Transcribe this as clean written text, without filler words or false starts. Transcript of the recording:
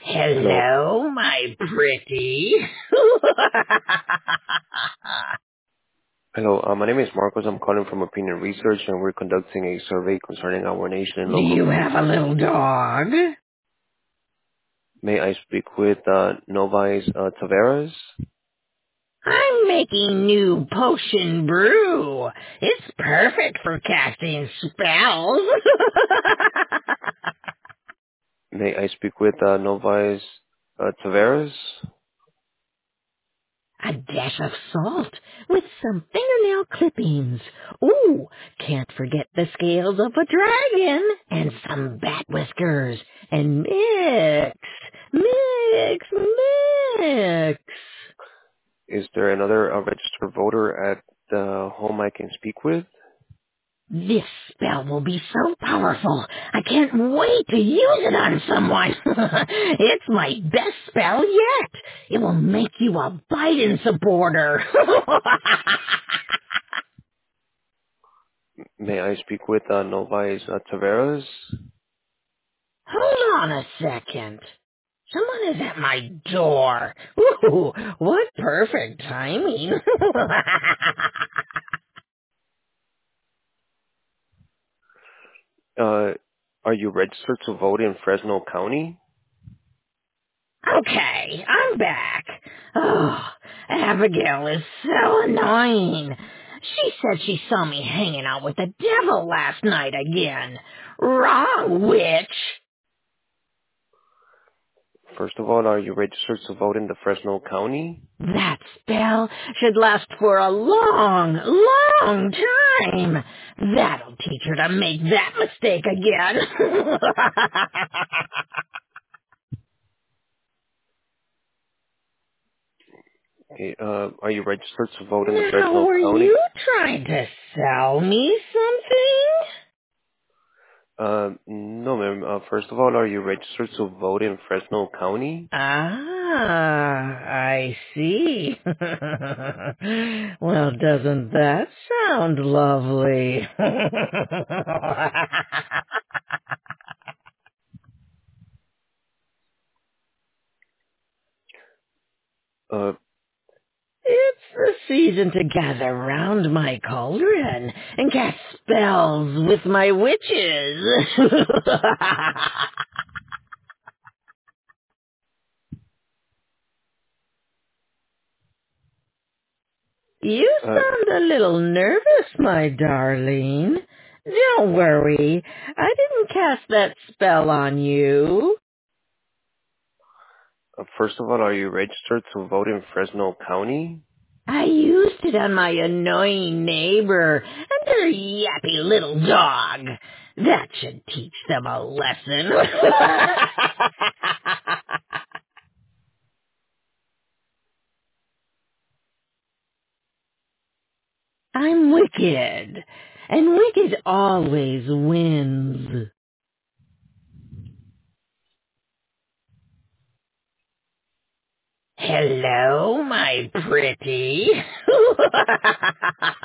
Hello. Hello, my pretty. Hello. My name is Marcos. I'm calling from Opinion Research, and we're conducting a survey concerning our nation and Do local you food. have a little dog? May I speak with Novais Taveras? I'm making new potion brew. It's perfect for casting spells. May I speak with Novais Taveras? A dash of salt with some fingernail clippings. Ooh, can't forget the scales of a dragon and some bat whiskers. And mix. Is there another registered voter at the home I can speak with? This spell will be so powerful. I can't wait to use it on someone. It's my best spell yet. It will make you a Biden supporter. May I speak with Novais Taveras? Hold on a second. Someone is at my door. Ooh, what perfect timing. Are you registered to vote in Fresno County? Okay, I'm back. Oh, Abigail is so annoying. She said she saw me hanging out with the devil last night again. Wrong, witch. First of all, are you registered to vote in the Fresno County? That spell should last for a long, long time. That'll teach her to make that mistake again. Okay, are you registered to vote in the Now, Fresno were County? you trying to sell me something? No, ma'am. First of all, are you registered to vote in Fresno County? Ah, I see. Well, doesn't that sound lovely? Uh, It's the season to gather round my cauldron and cast spells with my witches. You uh, sound a little nervous, my darling. Don't worry, I didn't cast that spell on you. First of all, are you registered to vote in Fresno County? I used it on my annoying neighbor and their yappy little dog. That should teach them a lesson. I'm wicked, and wicked always wins. Hello, my pretty.